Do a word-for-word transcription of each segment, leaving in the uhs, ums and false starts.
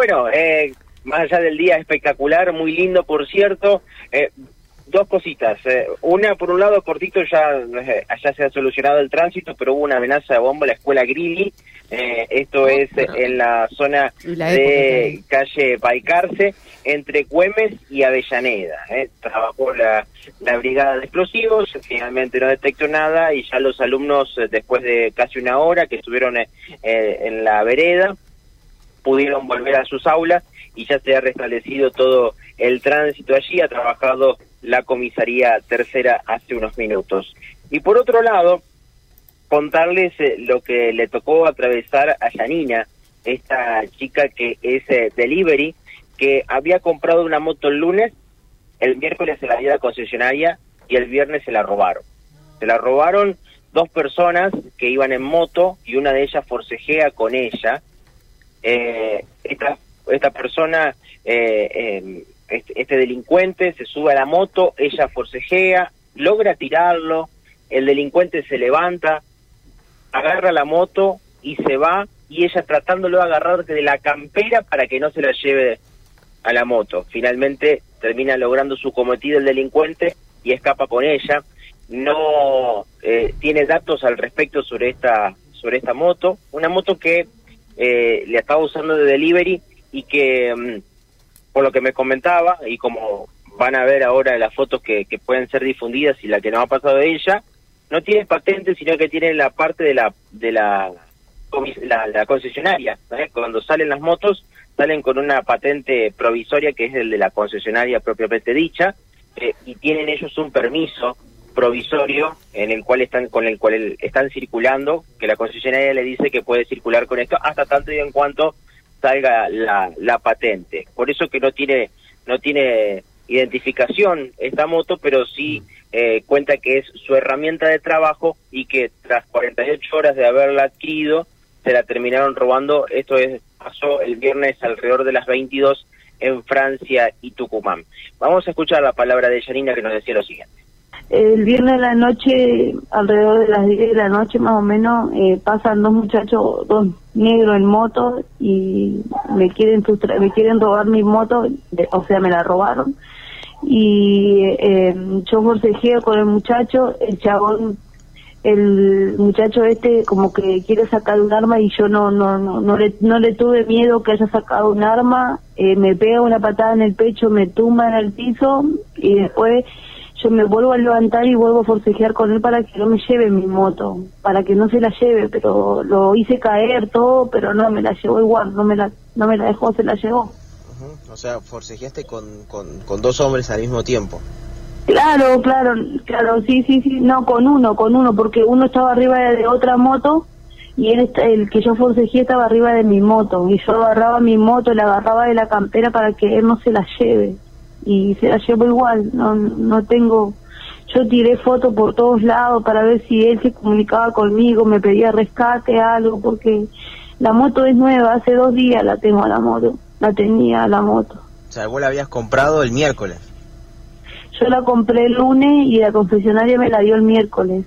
bueno, eh, más allá del día espectacular, muy lindo, por cierto, eh, dos cositas. Eh, una, por un lado, cortito, ya, eh, ya se ha solucionado el tránsito, pero hubo una amenaza de bomba en la escuela Grilli. Eh, esto es en la zona la de calle Balcarce, entre Güemes y Avellaneda. Eh. Trabajó la, la brigada de explosivos, finalmente no detectó nada y ya los alumnos, después de casi una hora que estuvieron eh, en la vereda, pudieron volver a sus aulas y ya se ha restablecido todo el tránsito allí. Ha trabajado la comisaría tercera hace unos minutos. Y por otro lado, contarles eh, lo que le tocó atravesar a Yanina, esta chica que es eh, delivery, que había comprado una moto el lunes, el miércoles se la dio a la concesionaria y el viernes se la robaron. Se la robaron dos personas que iban en moto y una de ellas forcejea con ella. Eh, esta, esta persona, eh, eh, este, este delincuente se sube a la moto, ella forcejea, logra tirarlo, el delincuente se levanta, agarra la moto y se va, y ella tratándolo de agarrar de la campera para que no se la lleve a la moto. Finalmente termina logrando su cometido el delincuente y escapa con ella. No eh, tiene datos al respecto sobre esta sobre esta moto, una moto que eh, le estaba usando de delivery y que, mm, por lo que me comentaba, y como van a ver ahora las fotos que, que pueden ser difundidas y la que nos ha pasado de ella, no tiene patente, sino que tiene la parte de la de la la, la concesionaria, ¿eh? Cuando salen las motos, salen con una patente provisoria que es el de la concesionaria propiamente dicha, eh, y tienen ellos un permiso provisorio en el cual están con el cual están circulando, que la concesionaria le dice que puede circular con esto hasta tanto y en cuanto salga la, la patente. Por eso que no tiene no tiene identificación esta moto, pero sí eh, cuenta que es su herramienta de trabajo y que tras cuarenta y ocho horas de haberla adquirido se la terminaron robando. Esto es pasó el viernes alrededor de las veintidós en Francia y Tucumán. Vamos a escuchar la palabra de Yanina, que nos decía lo siguiente. El viernes de la noche, alrededor de las diez de la noche más o menos, eh, pasan dos muchachos, dos negros en moto, y me quieren frustrar, me quieren robar mi moto, de, o sea, me la robaron. Y eh, yo forcejeo con el muchacho, el chabón, el muchacho este como que quiere sacar un arma y yo no no no no le, no le tuve miedo que haya sacado un arma, eh, me pega una patada en el pecho, me tumba en el piso y después yo me vuelvo a levantar y vuelvo a forcejear con él para que no me lleve mi moto, para que no se la lleve, pero lo hice caer todo, pero no me la llevó igual, no me la no me la dejó, se la llevó. Uh-huh. O sea, forcejeaste con, con, con dos hombres al mismo tiempo. Claro, claro, claro, sí, sí, sí, no, con uno, con uno, porque uno estaba arriba de, de otra moto y él, el que yo forcejeé estaba arriba de mi moto y yo agarraba mi moto, le agarraba de la campera para que él no se la lleve y se la llevó igual. No, no tengo, yo tiré fotos por todos lados para ver si él se comunicaba conmigo, me pedía rescate, algo, porque la moto es nueva, hace dos días la tengo a la moto, la tenía a la moto. O sea, vos la habías comprado el miércoles. Yo la compré el lunes y la concesionaria me la dio el miércoles.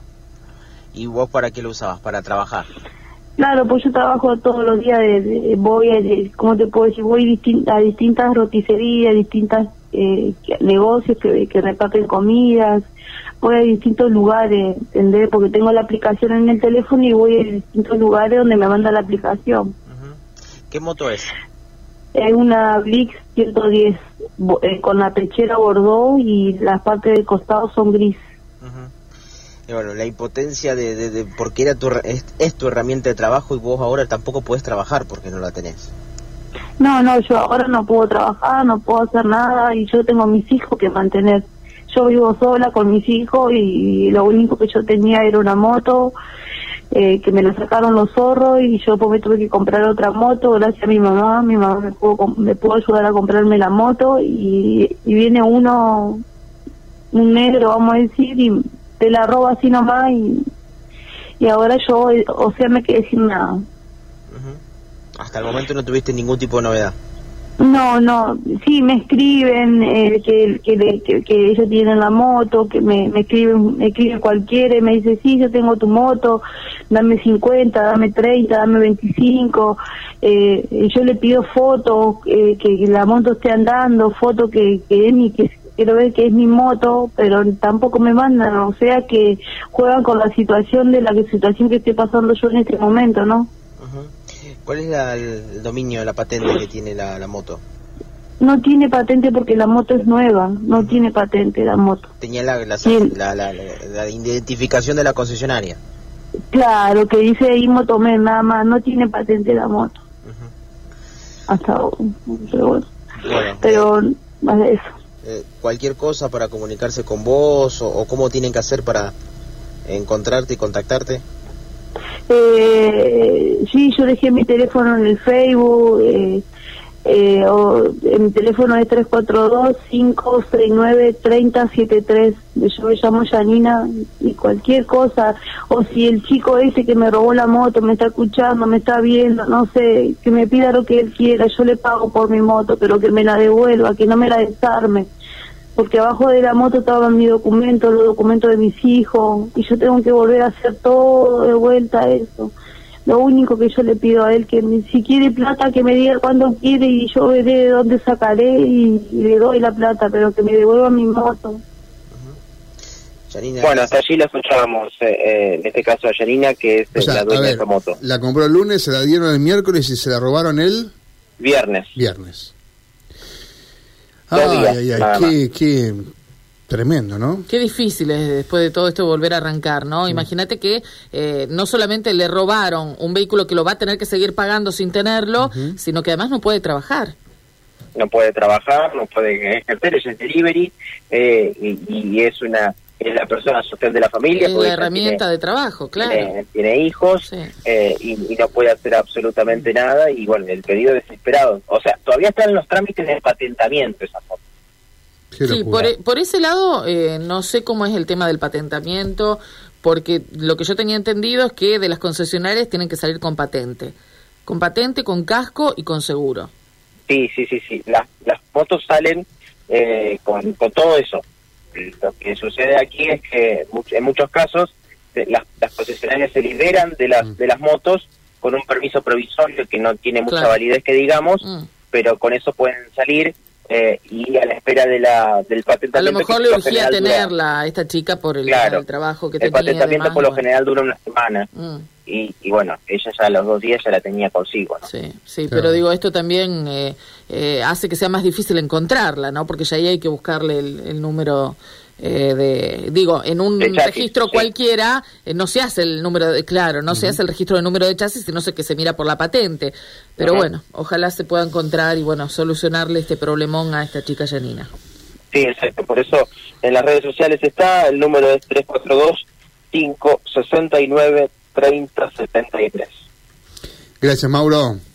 ¿Y vos para qué lo usabas? ¿Para trabajar? Claro, pues yo trabajo todos los días, de, de, voy, a, ¿cómo te puedo decir? Voy distin, a distintas roticerías, distintas eh, negocios que, que reparten comidas, voy a distintos lugares, ¿entendés? Porque tengo la aplicación en el teléfono y voy a distintos lugares donde me manda la aplicación. Uh-huh. ¿Qué moto es? Es una Blix ciento diez, eh, con la pechera bordó y las partes del costado son gris. Uh-huh. Y bueno, la impotencia de, de, de porque era tu, es, es tu herramienta de trabajo y vos ahora tampoco podés trabajar porque no la tenés. No, no, yo ahora no puedo trabajar, no puedo hacer nada y yo tengo mis hijos que mantener. Yo vivo sola con mis hijos y lo único que yo tenía era una moto, eh, que me la sacaron los zorros y yo pues me tuve que comprar otra moto gracias a mi mamá. Mi mamá me pudo, me pudo ayudar a comprarme la moto y, y viene uno, un negro vamos a decir, y te la roba así nomás y, y ahora yo, o sea, me quedé sin nada. Uh-huh. Hasta el momento no tuviste ningún tipo de novedad. No, no, sí, me escriben eh, que, que, le- que, que ellos tienen la moto, que me, me escriben, me escribe cualquiera y me dice, sí, yo tengo tu moto, dame cincuenta, dame treinta, dame veinticinco, eh, y yo le pido fotos, eh, que la moto esté andando, fotos que, que es mi, que quiero ver que es mi moto, pero tampoco me mandan, o sea que juegan con la situación de la que, situación que estoy pasando yo en este momento, ¿no? Ajá. ¿Cuál es la, el dominio, la patente que tiene la, la moto? No tiene patente porque la moto es nueva, no tiene patente la moto. Tenía la, la, Sí. la, la, la, la identificación de la concesionaria. Claro, que dice ahí Motomen nada más, no tiene patente la moto. Ajá. Hasta ahora, pero bueno. Bueno, Pero eh, más de eso. eh, cualquier cosa para comunicarse con vos o, o cómo tienen que hacer para encontrarte y contactarte. Eh, sí, yo dejé mi teléfono en el Facebook, eh, eh, o, eh, mi teléfono es tres cuatro dos, cinco seis nueve, tres cero siete tres. Yo me llamo Janina y cualquier cosa, o si el chico ese que me robó la moto me está escuchando, me está viendo, no sé, que me pida lo que él quiera, yo le pago por mi moto, pero que me la devuelva, que no me la desarme. Porque abajo de la moto estaban mis documentos, los documentos de mis hijos, y yo tengo que volver a hacer todo de vuelta eso. Lo único que yo le pido a él, que me, si quiere plata, que me diga cuándo quiere y yo veré de dónde sacaré y, y le doy la plata, pero que me devuelva mi moto. Yanina, Bueno, hasta allí la escuchábamos, eh, eh, en este caso a Yanina, que es O sea, la a dueña de ver, esta moto. la compró el lunes, se la dieron el miércoles y se la robaron el Viernes. viernes. Dos Ay, días, ay, ay, nada qué, qué tremendo, ¿no? Qué difícil es después de todo esto volver a arrancar, ¿no? Sí. Imagínate que eh, no solamente le robaron un vehículo que lo va a tener que seguir pagando sin tenerlo, uh-huh. sino que además no puede trabajar. No puede trabajar, no puede ejercer, es delivery, eh, y, y es una es la persona social de la familia. Es la herramienta tiene, de trabajo, claro. Tiene, tiene hijos, sí. eh, y, y no puede hacer absolutamente nada, y bueno, el pedido desesperado. O sea, todavía están en los trámites de patentamiento esa foto. Sí, por, por ese lado, eh, no sé cómo es el tema del patentamiento, porque lo que yo tenía entendido es que de las concesionarias tienen que salir con patente. Con patente, con casco y con seguro. Sí, sí, sí, sí. Las, las motos salen eh, con, con todo eso. Lo que sucede aquí es que en muchos casos las, las concesionarias se liberan de las, mm. de las motos con un permiso provisorio que no tiene mucha claro. validez, que digamos, mm. pero con eso pueden salir. Eh, y a la espera de la del patentamiento. A lo mejor le urgía tenerla a esta chica por el, claro, el trabajo que el tenía. El patentamiento además, por lo bueno. general dura una semana. Mm. Y, y bueno, ella ya a los dos días ya la tenía consigo, ¿no? Sí, sí, claro. Pero digo, esto también eh, eh, hace que sea más difícil encontrarla, ¿no? Porque ya ahí hay que buscarle el, el número... Eh, de digo, en un chasis, registro sí. cualquiera eh, no se hace el número de, claro, no uh-huh. se hace el registro de número de chasis, sino que se mira por la patente, pero uh-huh. bueno, ojalá se pueda encontrar y bueno, solucionarle este problemón a esta chica Janina. Sí, exacto, por eso en las redes sociales está, el número es tres cuatro dos, cinco seis nueve, tres cero siete tres. Gracias, Mauro.